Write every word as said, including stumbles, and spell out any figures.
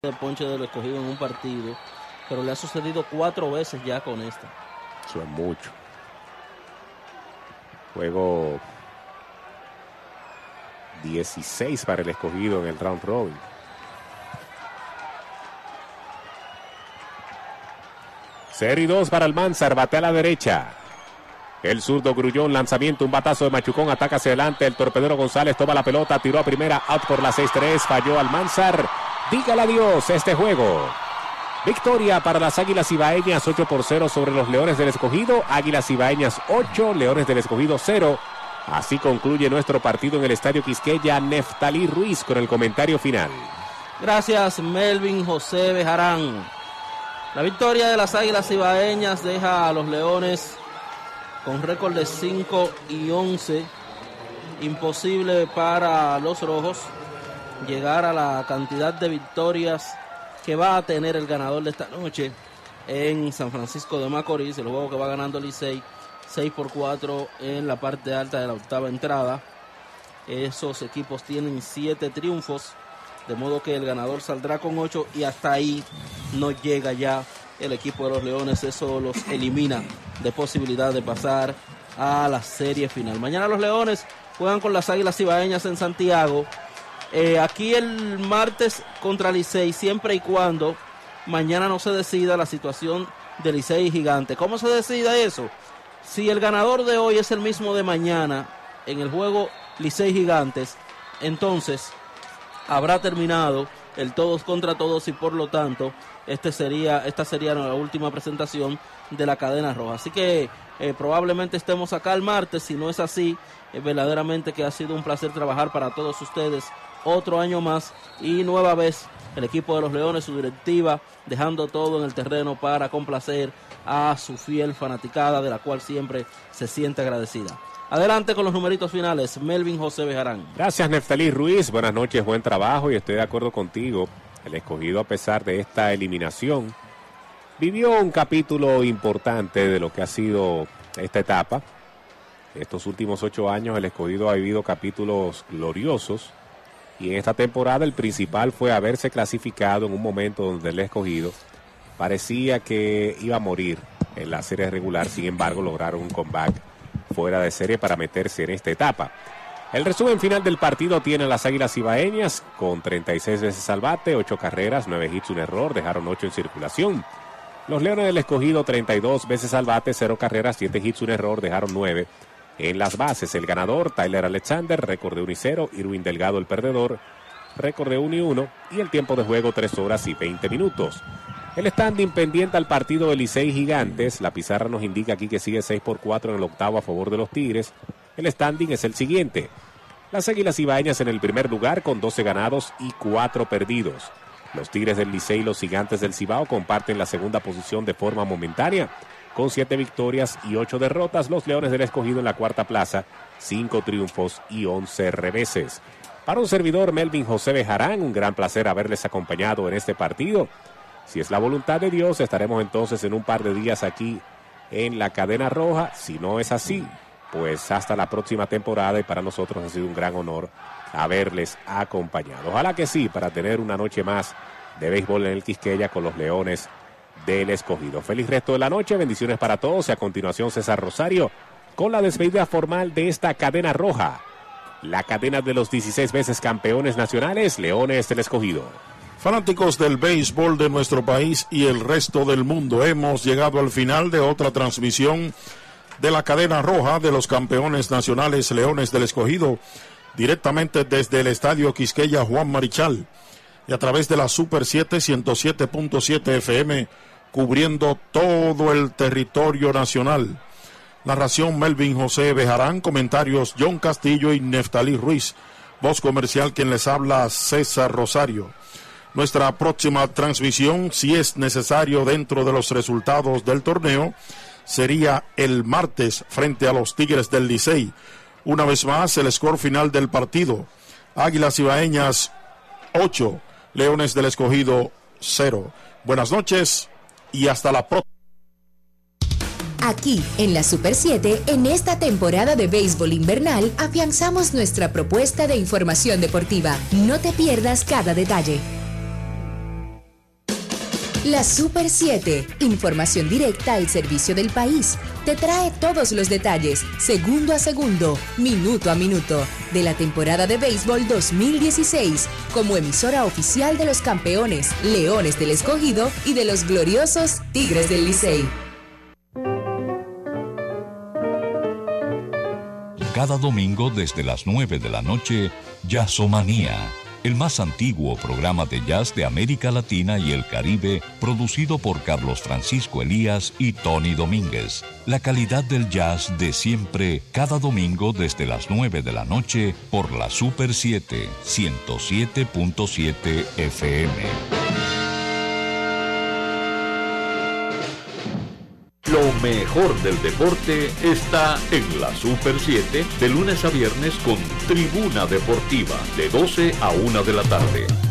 de ponche del Escogido en un partido, pero le ha sucedido cuatro veces ya con esta. Eso es mucho. Juego dieciséis para el Escogido en el round robin. Serie dos para Almanzar, bate a la derecha. El zurdo Grullón, lanzamiento, un batazo de Machucón, ataca hacia adelante. El torpedero González toma la pelota, tiró a primera, out por la seis tres, falló Almanzar. Dígale adiós a este juego. Victoria para las Águilas Ibaeñas, ocho por cero sobre los Leones del Escogido. Águilas Ibaeñas ocho, Leones del Escogido cero. Así concluye nuestro partido en el Estadio Quisqueya. Neftalí Ruiz con el comentario final. Gracias, Melvin José Bejarán. La victoria de las Águilas Ibaeñas deja a los Leones con récord de cinco y once. Imposible para los Rojos llegar a la cantidad de victorias que va a tener el ganador de esta noche en San Francisco de Macorís. El juego que va ganando Licey seis por cuatro en la parte alta de la octava entrada. Esos equipos tienen siete triunfos, de modo que el ganador saldrá con ocho y hasta ahí no llega ya el equipo de los Leones. Eso los elimina de posibilidad de pasar a la serie final. Mañana los Leones juegan con las Águilas Ibaeñas en Santiago. Eh, aquí el martes contra Licey, siempre y cuando mañana no se decida la situación de Licey y Gigante. ¿Cómo se decida eso? Si el ganador de hoy es el mismo de mañana en el juego Licey Gigantes, entonces habrá terminado el todos contra todos y por lo tanto este sería, esta sería la última presentación de la cadena roja. Así que eh, probablemente estemos acá el martes. Si no es así, eh, verdaderamente que ha sido un placer trabajar para todos ustedes otro año más y nueva vez el equipo de los Leones, su directiva, dejando todo en el terreno para complacer a su fiel fanaticada, de la cual siempre se siente agradecida. Adelante con los numeritos finales, Melvin José Bejarán. Gracias, Neftalí Ruiz. Buenas noches, buen trabajo y estoy de acuerdo contigo. El Escogido, a pesar de esta eliminación, vivió un capítulo importante de lo que ha sido esta etapa. Estos últimos ocho años el Escogido ha vivido capítulos gloriosos y en esta temporada el principal fue haberse clasificado en un momento donde el Escogido parecía que iba a morir en la serie regular. Sin embargo, lograron un comeback fuera de serie para meterse en esta etapa. El resumen final del partido tiene a las Águilas Ibaeñas con treinta y seis veces al bate, ocho carreras, nueve hits, un error, dejaron ocho en circulación. Los Leones del Escogido treinta y dos veces al bate, cero carreras, siete hits, un error, dejaron nueve en las bases. El ganador, Tyler Alexander, récord de uno y cero, Irwin Delgado el perdedor, récord de uno y uno y el tiempo de juego tres horas y veinte minutos. El standing pendiente al partido de Licey Gigantes, la pizarra nos indica aquí que sigue seis por cuatro en el octavo a favor de los Tigres. El standing es el siguiente: las Águilas Ibaeñas en el primer lugar con doce ganados y cuatro perdidos. Los Tigres del Licey y los Gigantes del Cibao comparten la segunda posición de forma momentánea con siete victorias y ocho derrotas. Los Leones del Escogido en la cuarta plaza, cinco triunfos y once reveses. Para un servidor, Melvin José Bejarán, un gran placer haberles acompañado en este partido. Si es la voluntad de Dios, estaremos entonces en un par de días aquí en la cadena roja. Si no es así, pues hasta la próxima temporada, y para nosotros ha sido un gran honor haberles acompañado. Ojalá que sí, para tener una noche más de béisbol en el Quisqueya con los Leones del Escogido. Feliz resto de la noche, bendiciones para todos y a continuación César Rosario con la despedida formal de esta cadena roja, la cadena de los dieciséis veces campeones nacionales, Leones del Escogido. Fanáticos del béisbol de nuestro país y el resto del mundo, hemos llegado al final de otra transmisión de la cadena roja de los campeones nacionales Leones del Escogido, directamente desde el Estadio Quisqueya Juan Marichal y a través de la Super siete, ciento siete punto siete F M, cubriendo todo el territorio nacional. Narración Melvin José Bejarán, comentarios John Castillo y Neftalí Ruiz, voz comercial quien les habla César Rosario. Nuestra próxima transmisión, si es necesario dentro de los resultados del torneo, sería el martes frente a los Tigres del Licey. Una vez más, el score final del partido: Águilas Ibaeñas ocho, Leones del Escogido cero. Buenas noches y hasta la próxima. Aquí, en la Super siete, en esta temporada de béisbol invernal, afianzamos nuestra propuesta de información deportiva. No te pierdas cada detalle. La Super siete, información directa al servicio del país, te trae todos los detalles, segundo a segundo, minuto a minuto, de la temporada de béisbol dos mil dieciséis, como emisora oficial de los campeones, Leones del Escogido y de los gloriosos Tigres del Licey. Cada domingo desde las nueve de la noche, Jazzomanía, el más antiguo programa de jazz de América Latina y el Caribe, producido por Carlos Francisco Elías y Tony Domínguez. La calidad del jazz de siempre, cada domingo desde las nueve de la noche, por la Super siete, ciento siete punto siete F M. Lo mejor del deporte está en la Super siete, de lunes a viernes con Tribuna Deportiva, de doce a una de la tarde.